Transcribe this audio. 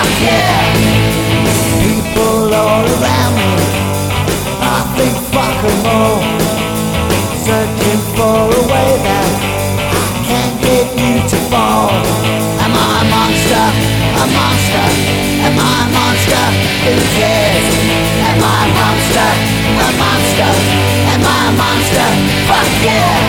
fuck yeah. People all around me, I think fuck 'em all, searching for a way that I can't get you to fall. Am I a monster? A monster? Am I a monster? Who cares? Am I a monster? A monster? Am I a monster? Fuck yeah.